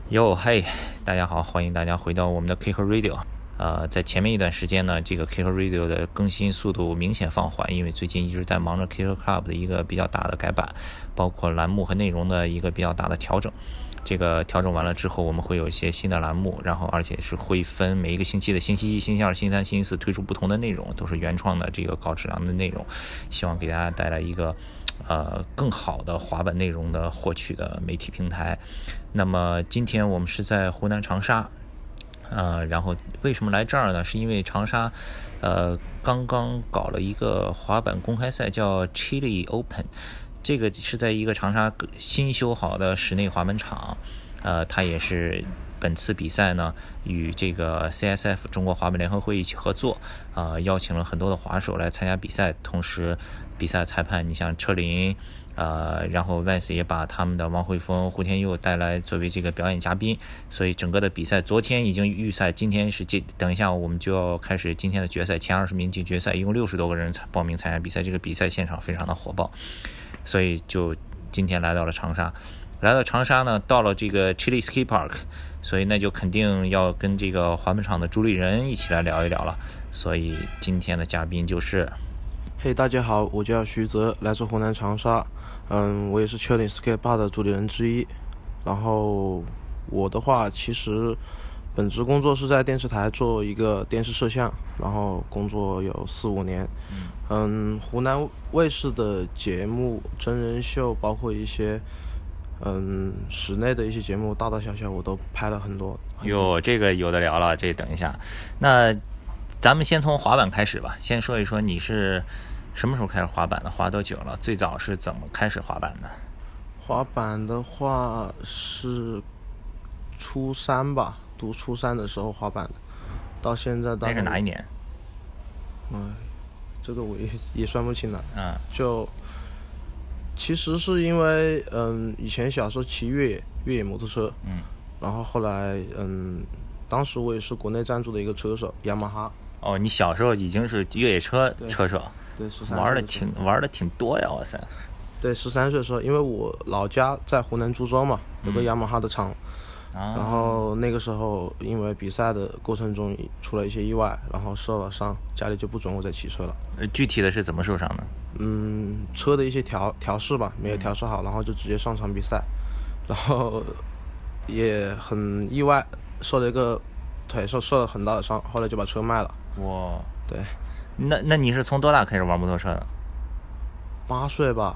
哟嘿，大家好，欢迎大家回到我们的 Kicker Radio。在前面一段时间呢，这个 Kicker Radio 的更新速度明显放缓，因为最近一直在忙着 Kicker Club 的一个比较大的改版，包括栏目和内容的一个比较大的调整。这个调整完了之后，我们会有一些新的栏目，然后而且是会分每一个星期的星期一、星期二、星期三、星期四推出不同的内容，都是原创的这个高质量的内容，希望给大家带来一个更好的滑板内容的获取的媒体平台。那么今天我们是在湖南长沙，然后为什么来这儿呢？是因为长沙刚刚搞了一个滑板公开赛，叫 Chili Open。这个是在一个长沙新修好的室内滑板场，它也是本次比赛呢与这个 CSF 中国滑板联合会一起合作，邀请了很多的滑手来参加比赛，同时比赛裁判你像车林，然后 Vans 也把他们的王慧峰、胡天佑带来作为这个表演嘉宾，所以整个的比赛昨天已经预赛，今天是等一下我们就要开始今天的决赛，前20名进决赛，一共60多个人报名参加比赛，这个比赛现场非常的火爆，所以就今天来到了长沙。来到长沙呢，到了这个 Chili Ski Park， 所以那就肯定要跟这个滑板场的主理人一起来聊一聊了。所以今天的嘉宾就是嘿，大家好，我叫徐泽，来自湖南长沙。我也是 Chili Ski Park 的主理人之一。然后我的话，其实本职工作是在电视台做一个电视摄像，然后工作有4-5年。湖南卫视的节目、真人秀，包括一些室内的一些节目，大大小小我都拍了很多。 哟，这个有的聊了，这等一下。那咱们先从滑板开始吧，先说一说你是什么时候开始滑板的，滑多久了？最早是怎么开始滑板的？ 滑板的话是初3吧，读初3的时候滑板的，到现在大概那是哪一年？ 这个我也算不清了。就其实是因为以前小时候骑越野摩托车，然后后来当时我也是国内赞助的一个车手，雅马哈。 哦，你小时候已经是越野车车手， 对，13岁玩的挺多呀，哇塞！ 对，13岁的时候，因为我老家在湖南株洲嘛，有个雅马哈的厂。然后那个时候因为比赛的过程中出了一些意外，然后受了伤，家里就不准我再骑车了。 具体的是怎么受伤的？ 车的一些调试吧，没有调试好，然后就直接上场比赛，然后也很意外，受了一个腿受了很大的伤，后来就把车卖了。 哇， 对。 那你是从多大开始玩摩托车的 ？8岁吧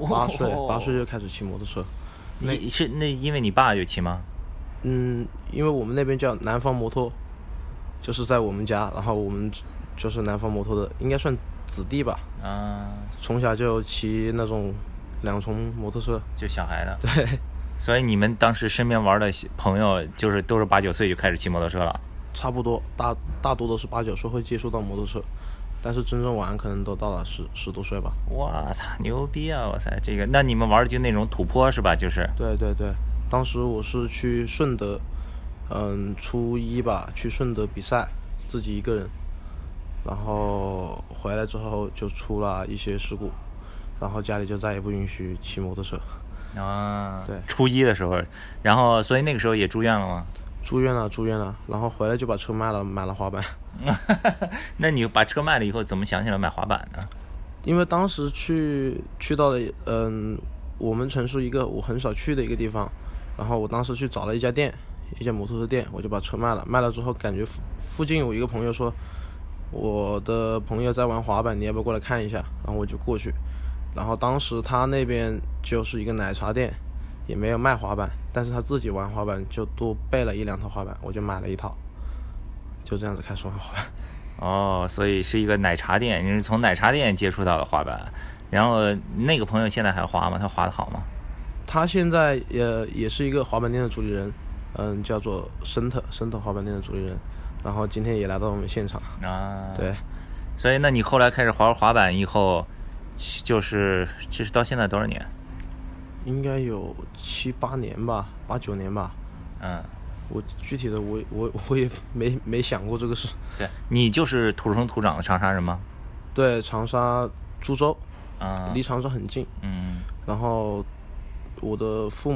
，8岁就开始骑摩托车。 那因为你爸有骑吗？ 因为我们那边叫南方摩托，就是在我们家，然后我们就是南方摩托的，应该算子弟吧。从小就骑那种2重摩托车， 就小孩的。 对。 所以你们当时身边玩的朋友就是都是8、9岁就开始骑摩托车了？ 差不多，大多都是8、9岁会接触到摩托车，但是真正玩可能都到了10多岁吧。 哇操，牛逼啊！哇塞，这个那你们玩的就那种土坡是吧？就是。 对，当时我是去顺德，初1吧，去顺德比赛，自己一个人，然后回来之后就出了一些事故，然后家里就再也不允许骑摩托车。对， 初1的时候，然后所以那个时候也住院了吗？ 住院了，然后回来就把车卖了，买了滑板。 那你把车卖了以后，怎么想起来买滑板呢？ 因为当时去到了我们城市一个我很少去的一个地方，然后我当时去找了一家摩托车店，我就把车卖了。卖了之后，感觉附近有一个朋友说，我的朋友在玩滑板，你要不要过来看一下？然后我就过去，然后当时他那边就是一个奶茶店，也没有卖滑板，但是他自己玩滑板，就多备了1、2套滑板，我就买了1套，就这样子开始玩滑板。 所以是一个奶茶店，你是从奶茶店接触到的滑板，然后那个朋友现在还滑吗？他滑得好吗？ 他现在也是一个滑板店的主理人，叫做森特滑板店的主理人，然后今天也来到我们现场。对。 所以那你后来开始滑滑板以后，这是到现在多少年？ 应该有7、8年吧，8、9年吧。我具体的我也没想过这个事。 对，你就是土生土长的长沙人吗？ 对，长沙株洲，离长沙很近。然后我的父母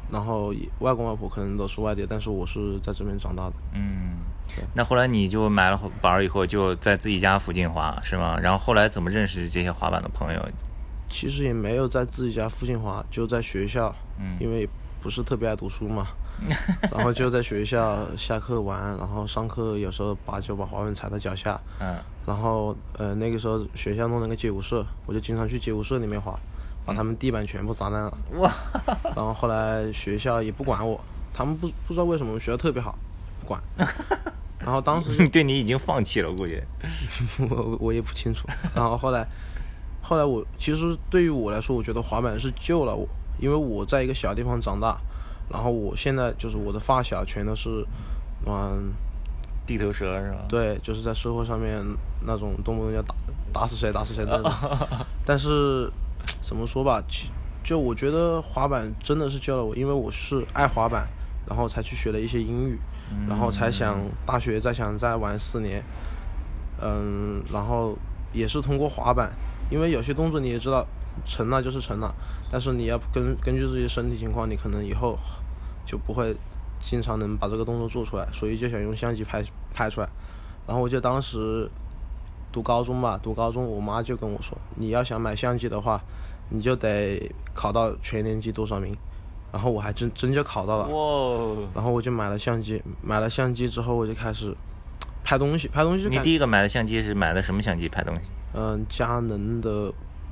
然后外公外婆可能都是外地，但是我是在这边长大的。 那后来你就买了板以后就在自己家附近滑是吗？然后后来怎么认识这些滑板的朋友？ 其实也没有在自己家附近滑，就在学校，因为不是特别爱读书嘛，然后就在学校下课玩，然后上课有时候就把滑板踩到脚下，然后那个时候学校弄了个街舞社，我就经常去街舞社里面滑，把他们地板全部砸烂了。 哇！ 然后后来学校也不管我，他们不知道为什么学校特别好，不管。然后当时对你已经放弃了，估计。 我也不清楚。然后后来我其实对于我来说，我觉得滑板是救了我，因为我在一个小地方长大，然后我现在就是我的发小全都是地头蛇是吧？ 对，就是在社会上面那种动不动就打死谁的那种。但是怎么说吧，就我觉得滑板真的是救了我，因为我是爱滑板，然后才去学了一些英语，然后才想大学再玩4年，然后也是通过滑板，因为有些动作你也知道成了就是成了，但是你要根据自己身体情况，你可能以后就不会经常能把这个动作做出来，所以就想用相机拍出来。然后我记得当时读高中我妈就跟我说，你要想买相机的话，你就得考到全年级多少名。然后我还真就考到了。 哇！ 然后我就买了相机之后我就开始拍东西就。 你第一个买的相机是买的什么相机拍东西？ 佳能的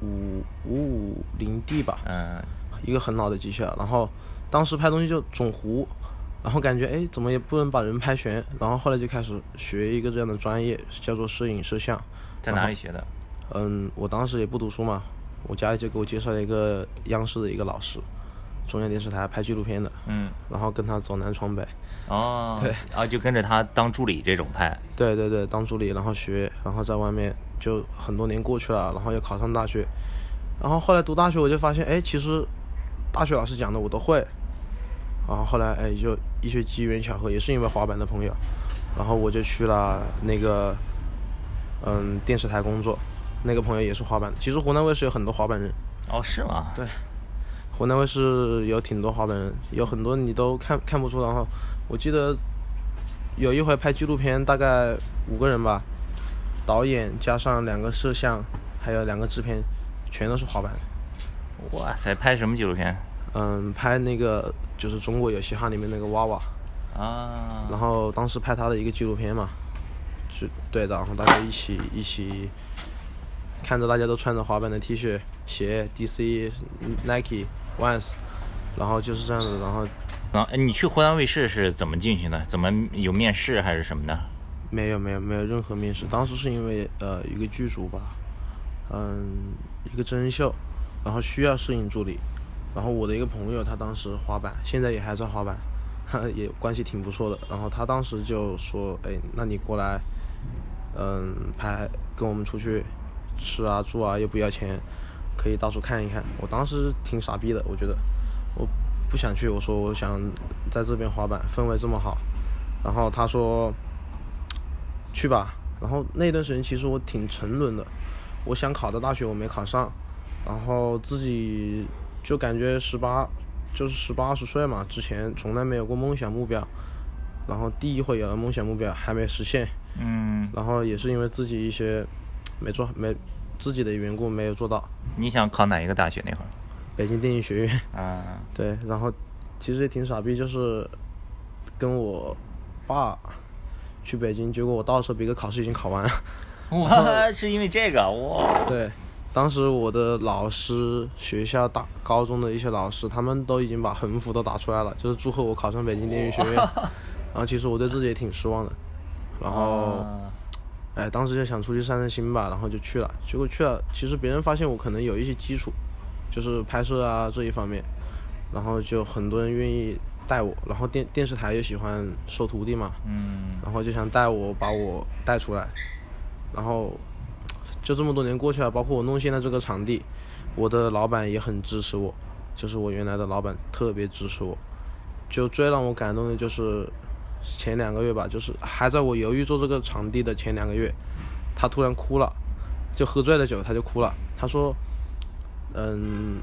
550D 吧，一个很老的机器了。然后当时拍东西就总糊，然后感觉怎么也不能把人拍全，然后后来就开始学一个这样的专业，叫做摄影摄像。 在哪里学的？ 我当时也不读书嘛，我家里就给我介绍了一个央视的一个老师，中央电视台拍纪录片的，然后跟他走南闯北。对， 然后就跟着他当助理这种拍。 对，当助理，然后学，然后在外面就很多年过去了，然后又考上大学，然后后来读大学我就发现，其实大学老师讲的我都会，然后后来就一些机缘巧合，也是因为滑板的朋友，然后我就去了那个电视台工作，那个朋友也是滑板的。其实湖南卫视有很多滑板人。 是吗？ 对，湖南卫视有挺多滑板人，有很多你都看不出。然后我记得有一回拍纪录片，大概5个人吧，导演加上2个摄像，还有2个制片，全都是滑板。 哇塞，拍什么纪录片？ 拍那个就是中国有嘻哈里面那个娃娃然后当时拍他的一个纪录片嘛，对的，然后大家一起看着大家都穿着滑板的 T 恤鞋 DC、Nike、Vans， 然后就是这样子。然后你去湖南卫视是怎么进去的？怎么有面试还是什么的？ 没有任何面试，当时是因为一个剧组吧，一个真人秀，然后需要摄影助理，然后我的一个朋友他当时滑板，现在也还在滑板，也关系挺不错的，然后他当时就说，那你过来拍，跟我们出去吃啊住啊又不要钱，可以到处看一看。我当时挺傻逼的，我觉得我不想去，我说我想在这边滑板，氛围这么好。然后他说去吧。然后那段时间其实我挺沉沦的，我想考的大学我没考上，然后自己就感觉18岁嘛，之前从来没有过梦想目标，然后第一回有了梦想目标还没实现，然后也是因为自己一些自己的缘故没有做到。 你想考哪一个大学那会儿？ 北京电影学院。对，然后其实也挺傻逼，就是跟我爸去北京，结果我到的时候别个考试已经考完了。 哇，是因为这个哇？ 对，当时我的老师，学校高中的一些老师，他们都已经把横幅都打出来了，就是祝贺我考上北京电影学院。然后其实我对自己也挺失望的，然后当时就想出去散散心吧，然后就去了。结果去了，其实别人发现我可能有一些基础，就是拍摄啊这一方面，然后就很多人愿意带我，然后电视台又喜欢收徒弟嘛，然后就想把我带出来，然后就这么多年过去了，包括我弄现在这个场地，我的老板也很支持我，就是我原来的老板特别支持我。就最让我感动的就是前2个月吧，就是还在我犹豫做这个场地的前2个月，他突然哭了，就喝醉了酒他就哭了。他说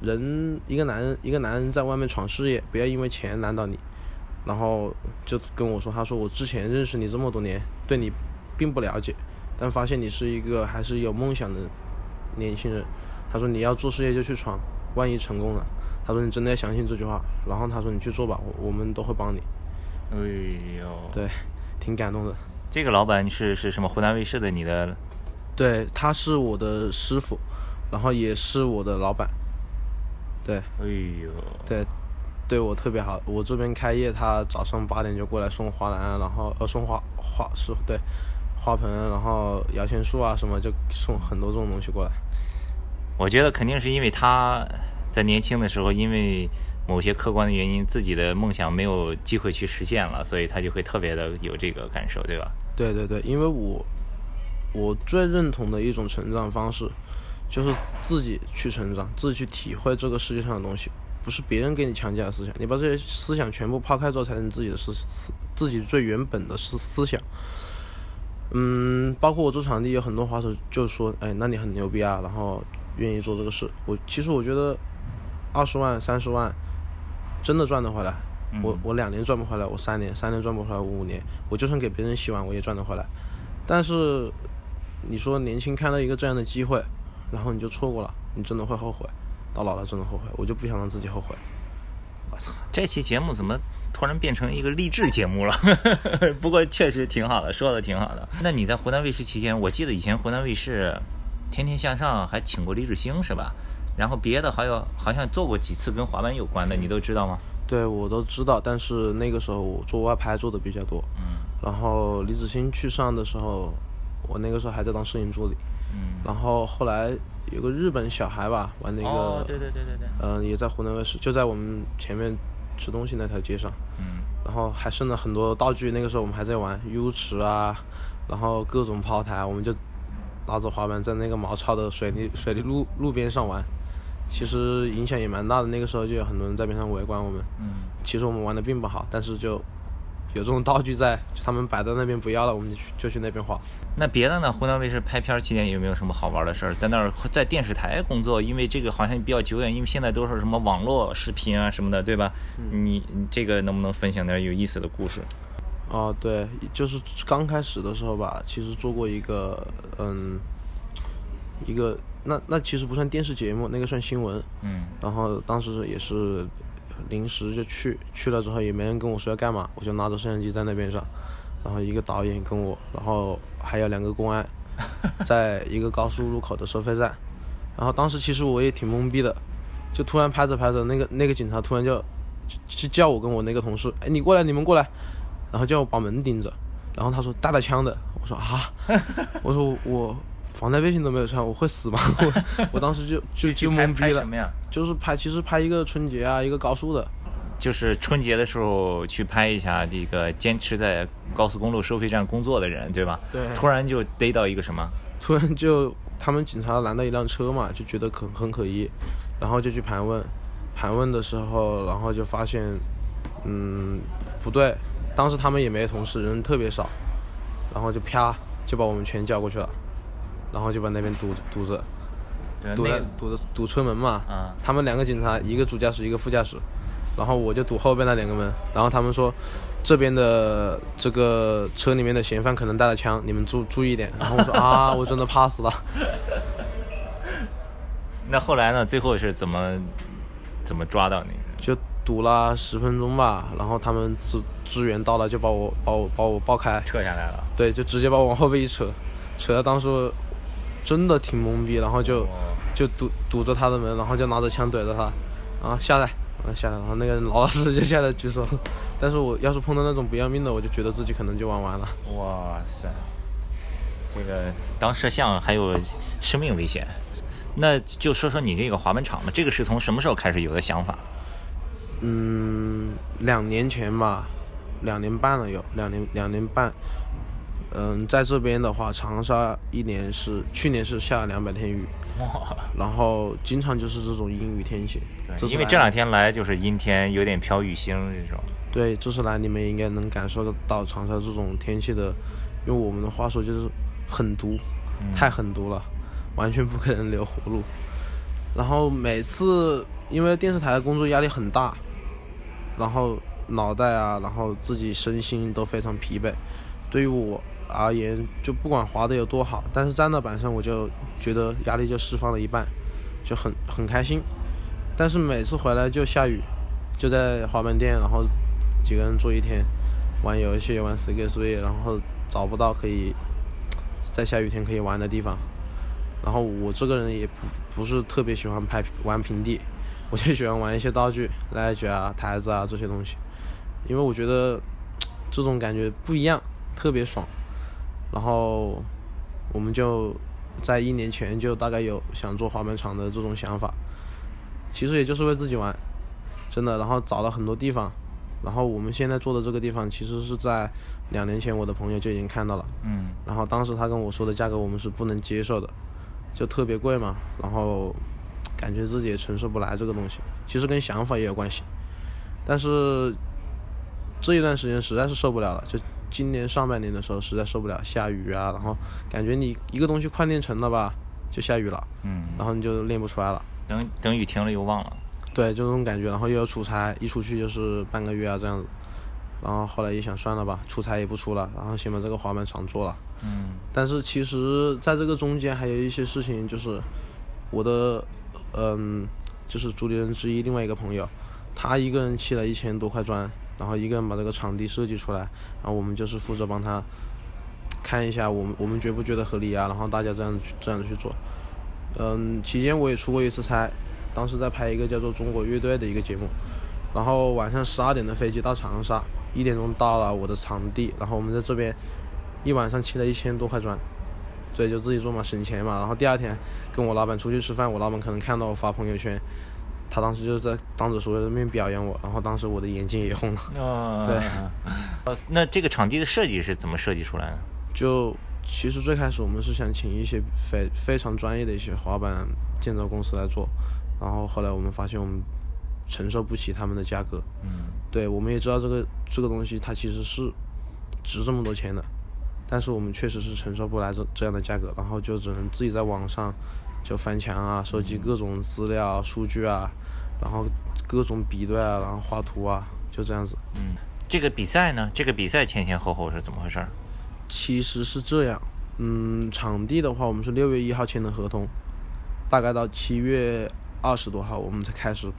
一个男人在外面闯事业，不要因为钱难倒你。然后就跟我说，他说我之前认识你这么多年，对你并不了解，但发现你是一个还是有梦想的年轻人。他说你要做事业就去闯，万一成功了，他说你真的要相信这句话。然后他说你去做吧，我们都会帮你。 哎呦， 对，挺感动的。 这个老板是什么湖南卫视的你的？ 对，他是我的师傅，然后也是我的老板。对， 哎呦， 对我特别好。我这边开业，他早上8点就过来送花篮，然后送花盆，然后摇钱树啊什么，就送很多这种东西过来。 我觉得肯定是因为他在年轻的时候，因为某些客观的原因，自己的梦想没有机会去实现了，所以他就会特别的有这个感受，对吧？ 对，因为我最认同的一种成长方式，就是自己去成长，自己去体会这个世界上的东西，不是别人给你强加的思想，你把这些思想全部抛开之后，才是自己的自己最原本的思想。包括我做场地，有很多滑手就说，哎，那你很牛逼啊，然后愿意做这个事。其实我觉得20万、30万真的赚得回来。我2年赚不回来，我3年赚不回来，我5年，我就算给别人洗碗，我也赚得回来。但是你说年轻看到一个这样的机会，然后你就错过了，你真的会后悔，到老了真的后悔。我就不想让自己后悔。 我操，这期节目怎么突然变成一个励志节目了？不过确实挺好的，说的挺好的。那你在湖南卫视期间，我记得以前湖南卫视天天向上还请过李志兴是吧？然后别的好像做过几次跟滑板有关的，你都知道吗？ 对，我都知道，但是那个时候我做外拍做的比较多。然后李子欣去上的时候，我那个时候还在当摄影助理。然后后来有个日本小孩吧，玩那个， 对， 也在湖南卫视，就在我们前面吃东西那条街上。然后还剩了很多道具，那个时候我们还在玩 U 池啊，然后各种炮台，我们就拿着滑板在那个毛糙的水泥路边上玩。其实影响也蛮大的，那个时候就有很多人在边上围观我们。其实我们玩的并不好，但是就有这种道具在，他们摆在那边不要了，我们就去那边滑。 那别的呢？湖南卫视拍片期间有没有什么好玩的事儿？在那儿在电视台工作，因为这个好像比较久远，因为现在都是什么网络视频啊什么的，对吧？你这个能不能分享点有意思的故事？ 对，就是刚开始的时候吧，其实做过一个那其实不算电视节目，那个算新闻。然后当时也是临时就去了之后，也没人跟我说要干嘛，我就拿着摄像机在那边上，然后一个导演跟我，然后还有2个公安，在一个高速路口的收费站。然后当时其实我也挺懵逼的，就突然拍着那个警察突然就叫我跟我那个同事，哎，你们过来，然后叫我把门盯着，然后他说带了枪的，我说啊，我说我防弹背心都没有穿，我会死吗？我当时就懵逼了。 什么呀？ 就是其实拍一个春节啊，一个高速的。 就是春节的时候去拍一下这个坚持在高速公路收费站工作的人，对吧？ 对。 突然就逮到一个什么？ 突然就他们警察拦到一辆车嘛，就觉得很可疑，然后就去盘问。盘问的时候，然后就发现，不对，当时他们也没同事，人特别少，然后就啪就把我们全叫过去了。然后就把那边堵着，堵车门嘛。他们2个警察，一个主驾驶，一个副驾驶，然后我就堵后边那2个门。然后他们说，这边的这个车里面的嫌犯可能带了枪，你们注意一点。然后我说啊，我真的怕死了。 那后来呢？最后是怎么抓到你？ 就堵了10分钟吧，然后他们支援到了，就把我抱开， 撤下来了。 对，就直接把我往后背一扯到当时。真的挺懵逼，然后就堵着他的门，然后就拿着枪怼着他，然后下来，然后那个人老实就下来举手。但是我要是碰到那种不要命的，我就觉得自己可能就玩完了。 哇塞，这个当摄像还有生命危险。那就说说你这个滑板场吧，这个是从什么时候开始有的想法 ？2年前吧，2年半了有2年半。在这边的话，长沙去年是下了200天雨，然后经常就是这种阴雨天气。 因为这2天来就是阴天，有点飘雨星这种。 对，这次来你们应该能感受得到长沙这种天气的，用我们的话说就是狠毒，太狠毒了，完全不可能留活路。 然后每次因为电视台的工作压力很大，然后脑袋啊，然后自己身心都非常疲惫。对于我而言，就不管滑的有多好，但是站到板上我就觉得压力就释放了一半，就很开心。但是每次回来就下雨，就在滑板店，然后几个人坐一天，玩游戏，玩 Skate， 然后找不到可以在下雨天可以玩的地方。然后我这个人也不是特别喜欢玩平地，我就喜欢玩一些道具，ledge啊、台子啊这些东西，因为我觉得这种感觉不一样，特别爽。然后我们就在1年前就大概有想做滑板场的这种想法，其实也就是为自己玩，真的。然后找了很多地方，然后我们现在做的这个地方其实是在2年前我的朋友就已经看到了，然后当时他跟我说的价格我们是不能接受的，就特别贵嘛，然后感觉自己也承受不来这个东西，其实跟想法也有关系。但是这一段时间实在是受不了了，就今年上半年的时候实在受不了，下雨啊，然后感觉你一个东西快练成了吧，就下雨了，然后你就练不出来了， 等雨停了又忘了， 对，就这种感觉。然后又要出差，一出去就是半个月啊这样子，然后后来也想算了吧，出差也不出了，然后先把这个滑板场做了。但是其实在这个中间还有一些事情，就是我的就是主理人之一另外一个朋友，他一个人砌了1000多块砖，然后一个人把这个场地设计出来，然后我们就是负责帮他看一下我们觉不觉得合理啊，然后大家这样去做。期间我也出过一次差，当时在拍一个叫做中国乐队的一个节目，然后晚上12点的飞机到长沙，1点钟到了我的场地，然后我们在这边一晚上砌了1000多块砖，所以就自己做嘛，省钱嘛。然后第二天跟我老板出去吃饭，我老板可能看到我发朋友圈，他当时就在当着所有人的面表扬我，然后当时我的眼睛也红了。对， 那这个场地的设计是怎么设计出来的？ 就其实最开始我们是想请一些非常专业的一些滑板建造公司来做，然后后来我们发现我们承受不起他们的价格。对，我们也知道这个东西它其实是值这么多钱的，但是我们确实是承受不来这样的价格，然后就只能自己在网上就翻墙啊，收集各种资料数据啊，然后各种比对啊，然后画图啊，就这样子。 这个比赛呢？这个比赛前后是怎么回事？ 其实是这样，场地的话，我们是6月1号签的合同，大概到7月20多号，我们才开始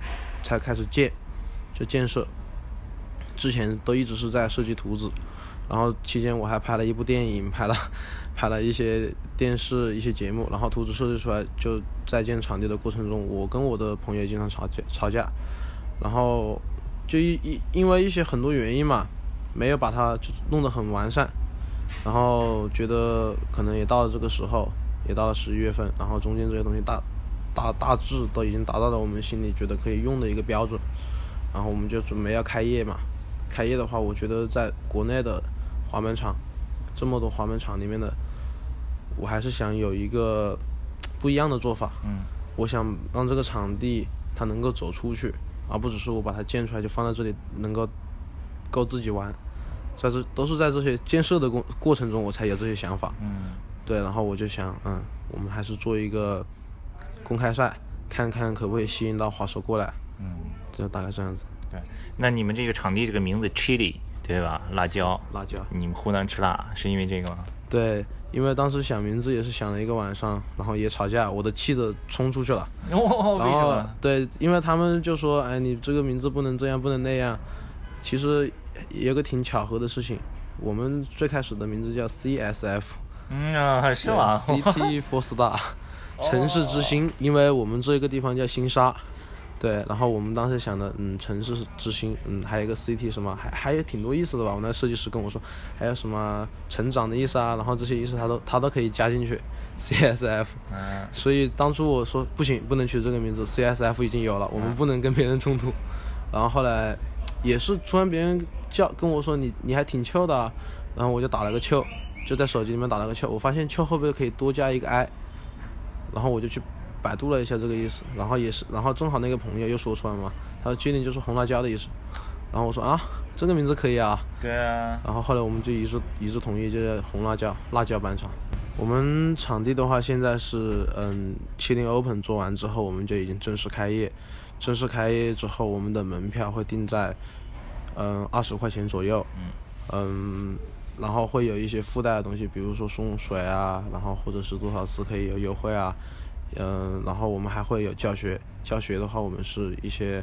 建设。之前都一直是在设计图纸，然后期间我还拍了一部电影，拍了一些电视一些节目，然后图纸设计出来，就在建场地的过程中，我跟我的朋友经常吵架，然后就因为一些很多原因嘛，没有把它就弄得很完善，然后觉得可能也到了这个时候，也到了11月份，然后中间这些东西大致都已经达到了我们心里觉得可以用的一个标准，然后我们就准备要开业嘛。开业的话，我觉得在国内的滑板场，这么多滑板场里面的，我还是想有一个不一样的做法。我想让这个场地它能够走出去，而不只是我把它建出来就放在这里能够自己玩。都是在这些建设的过程中我才有这些想法。对，然后我就想我们还是做一个公开赛，看看可不可以吸引到滑手过来。就大概这样子。 对，那你们这个场地这个名字 Chili 对吧？辣椒，你们湖南吃辣是因为这个吗？ 对，因为当时想名字也是想了一个晚上，然后也吵架，我的气子冲出去了。 为什么？ 对，因为他们就说，你这个名字不能这样，不能那样。其实也有个挺巧合的事情，我们最开始的名字叫 CSF。 是吗 ？City for Star， 城市之星，因为我们这个地方叫新沙。对，然后我们当时想的，城市之星，还有一个 city 什么，还有挺多意思的吧。我那设计师跟我说，还有什么成长的意思啊，然后这些意思他都可以加进去 ，CSF。所以当初我说不行，不能取这个名字 ，CSF 已经有了，我们不能跟别人冲突。然后后来也是突然别人跟我说你还挺Q的啊，然后我就打了个Q，就在手机里面打了个Q，我发现Q后边可以多加一个 I， 然后我就去百度了一下这个意思，然后正好那个朋友又说出来嘛，他说确定就是红辣椒的意思，然后我说这个名字可以啊。 对啊。 然后后来我们就一致同意，就叫红辣椒，辣椒板场。 我们场地的话，现在是7-0 Open 做完之后，我们就已经正式开业。正式开业之后，我们的门票会定在20块钱左右。然后会有一些附带的东西，比如说送水啊，然后或者是多少次可以有优惠啊。然后我们还会有教学的话，我们是一些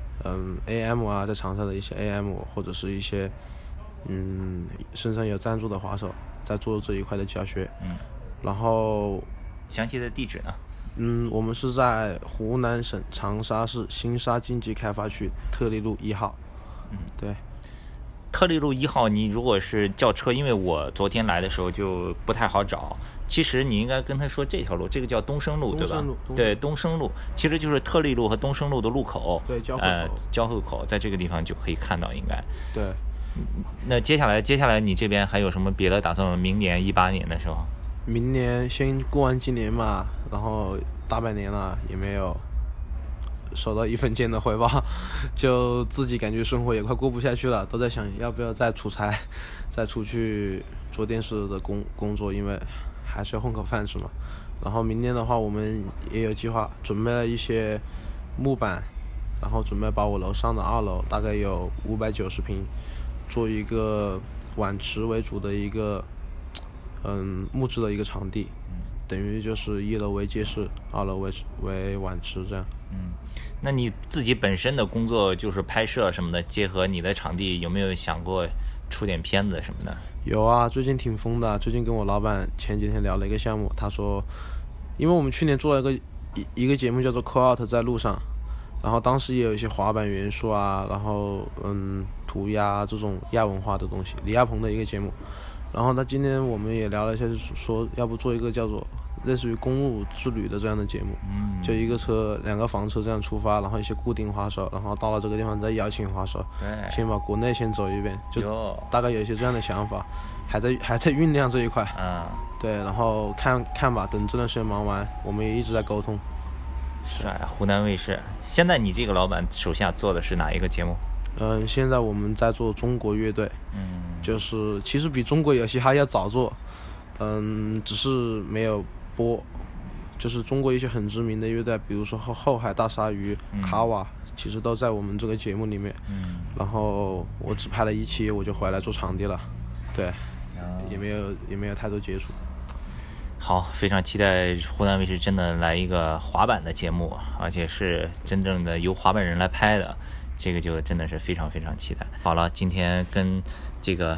AM 啊，在场上的一些 AM 或者是一些身上有赞助的滑手在做这一块的教学。然后详细的地址呢？ 我们是在湖南省长沙市新沙经济开发区特立路1号。对。 特立路1号，你如果是叫车，因为我昨天来的时候就不太好找。其实你应该跟他说这条路，这个叫东升路，对吧？对，东升路其实就是特立路和东升路的路口。 对， 交汇口，在这个地方就可以看到，应该。 对。 那接下来你这边还有什么别的打算吗？明年18年的时候？ 明年先过完今年嘛，然后大半年了也没有收到1分钱的回报，就自己感觉生活也快过不下去了，都在想要不要再出差，再出去做电视的工作，因为还是要混口饭吃嘛。然后明年的话，我们也有计划，准备了一些木板，然后准备把我楼上的2楼大概有590平，做一个碗池为主的一个木质的一个场地，等于就是1楼为街市，2楼为碗池这样。 那你自己本身的工作就是拍摄什么的，结合你的场地，有没有想过出点片子什么的？ 有啊，最近挺疯的。最近跟我老板前几天聊了一个项目，他说，因为我们去年做了一个节目叫做 Call Out 在路上，然后当时也有一些滑板元素啊，然后涂鸦这种亚文化的东西，李亚鹏的一个节目。然后他今天我们也聊了一下，就是说要不做一个叫做类似于公路之旅的这样的节目，就一个车2个房车这样出发，然后一些固定滑手，然后到了这个地方再邀请滑手，先把国内先走一遍，就大概有一些这样的想法，还在酝酿这一块。对，然后看吧，等这段时间忙完，我们也一直在沟通。 是啊，湖南卫视。现在你这个老板手下做的是哪一个节目？ 现在我们在做中国乐队，就是其实比中国有嘻哈要早做，只是没有播，就是中国一些很知名的乐队，比如说后海大鲨鱼、卡瓦，其实都在我们这个节目里面。然后我只拍了1期，我就回来做场地了，对，也没有太多接触。 好，非常期待湖南卫视真的来一个滑板的节目，而且是真正的由滑板人来拍的，这个就真的是非常非常期待。好了，今天跟这个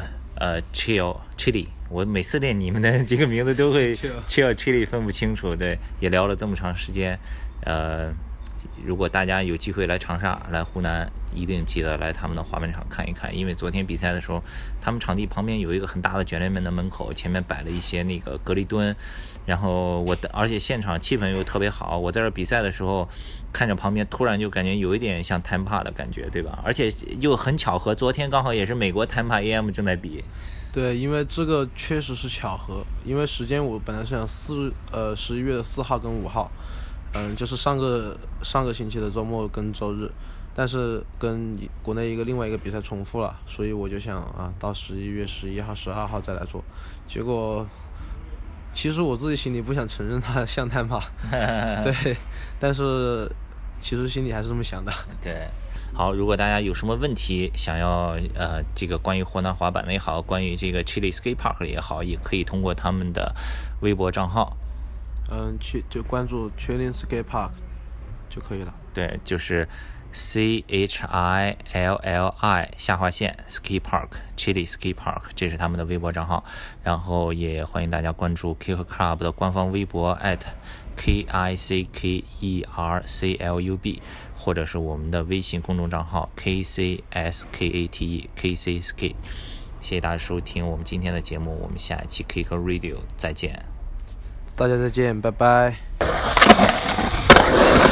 Chili， 我每次练你们的这个名字都会 Chili 分不清楚，对，也聊了这么长时间。如果大家有机会来长沙、来湖南，一定记得来他们的滑板场看一看。因为昨天比赛的时候，他们场地旁边有一个很大的卷帘门的门口，前面摆了一些那个隔离墩，然后而且现场气氛又特别好。我在这比赛的时候，看着旁边突然就感觉有一点像 Tampa 的感觉，对吧？而且又很巧合，昨天刚好也是美国 Tampa AM 正在比。 对，因为这个确实是巧合，因为时间我本来是想11月4号跟5号。就是上个星期的周末跟周日，但是跟国内另外一个比赛重复了，所以我就想到11月11号、12号再来做。结果其实我自己心里不想承认它像碳吧，对，但是其实心里还是这么想的。 对，好，如果大家有什么问题想要这个关于湖南滑板的也好，关于这个 Chili Skate Park 也好，也可以通过他们的微博账号。 就关注 Chili Skate Park 就可以了。 对，就是 CHILLI Skate Park Chili Skate Park， 这是他们的微博账号。然后也欢迎大家关注 Kicker Club 的官方微博 @KICKERCLUB， 或者是我们的微信公众账号 KCSKATE KC Skate。谢谢大家收听我们今天的节目，我们下一期 Kicker Radio 再见。 大家再见，拜拜。